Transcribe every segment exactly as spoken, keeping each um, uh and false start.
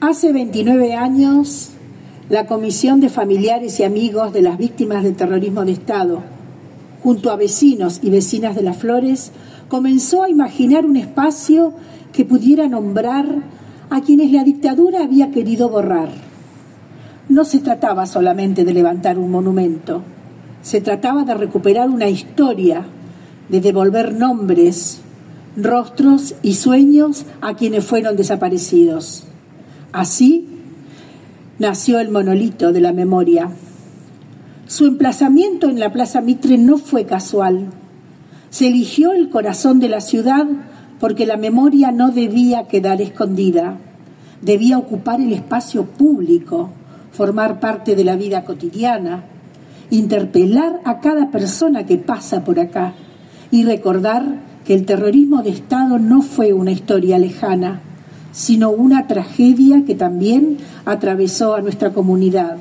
Hace veintinueve años, la Comisión de Familiares y Amigos de las Víctimas del Terrorismo de Estado, junto a vecinos y vecinas de Las Flores, comenzó a imaginar un espacio que pudiera nombrar a quienes la dictadura había querido borrar. No se trataba solamente de levantar un monumento, se trataba de recuperar una historia, de devolver nombres, rostros y sueños a quienes fueron desaparecidos. Así nació el monolito de la memoria. Su emplazamiento en la Plaza Mitre no fue casual. Se eligió el corazón de la ciudad porque la memoria no debía quedar escondida, debía ocupar el espacio público, formar parte de la vida cotidiana, interpelar a cada persona que pasa por acá y recordar que el terrorismo de Estado no fue una historia lejana, sino una tragedia que también atravesó a nuestra comunidad.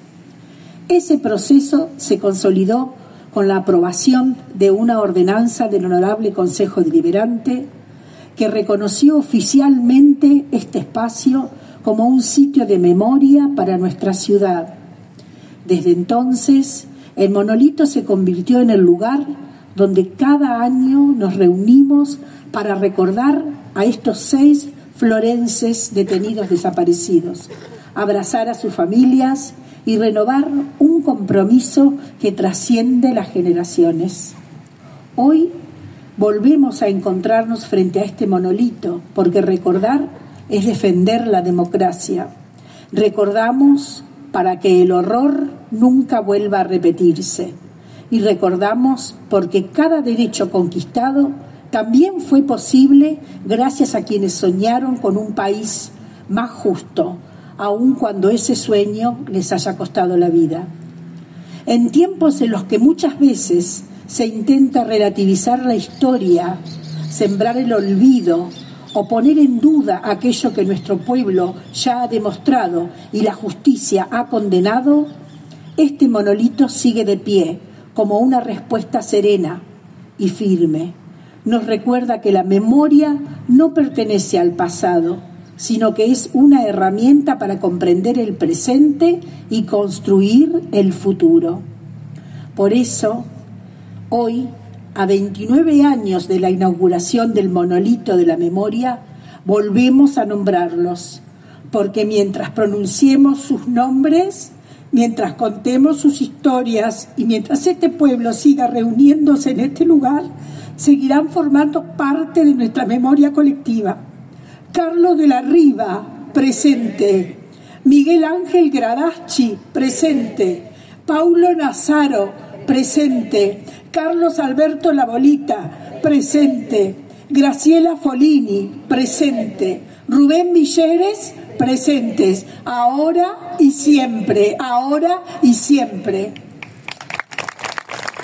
Ese proceso se consolidó con la aprobación de una ordenanza del Honorable Consejo Deliberante que reconoció oficialmente este espacio como un sitio de memoria para nuestra ciudad. Desde entonces, el monolito se convirtió en el lugar donde cada año nos reunimos para recordar a estos seis florenses detenidos desaparecidos, abrazar a sus familias y renovar un compromiso que trasciende las generaciones. Hoy volvemos a encontrarnos frente a este monolito, porque recordar es defender la democracia. Recordamos para que el horror nunca vuelva a repetirse. Y recordamos porque cada derecho conquistado también fue posible gracias a quienes soñaron con un país más justo, aun cuando ese sueño les haya costado la vida. En tiempos en los que muchas veces se intenta relativizar la historia, sembrar el olvido o poner en duda aquello que nuestro pueblo ya ha demostrado y la justicia ha condenado, este monolito sigue de pie como una respuesta serena y firme. Nos recuerda que la memoria no pertenece al pasado, sino que es una herramienta para comprender el presente y construir el futuro. Por eso, hoy, a veintinueve años de la inauguración del monolito de la memoria, volvemos a nombrarlos, porque mientras pronunciemos sus nombres, mientras contemos sus historias y mientras este pueblo siga reuniéndose en este lugar, seguirán formando parte de nuestra memoria colectiva. Carlos de la Riva, presente. Miguel Ángel Gradaschi, presente. Paulo Nazaro, presente. Carlos Alberto Labolita, presente. Graciela Folini, presente. Rubén Villeres, presentes. Ahora y siempre, ahora y siempre.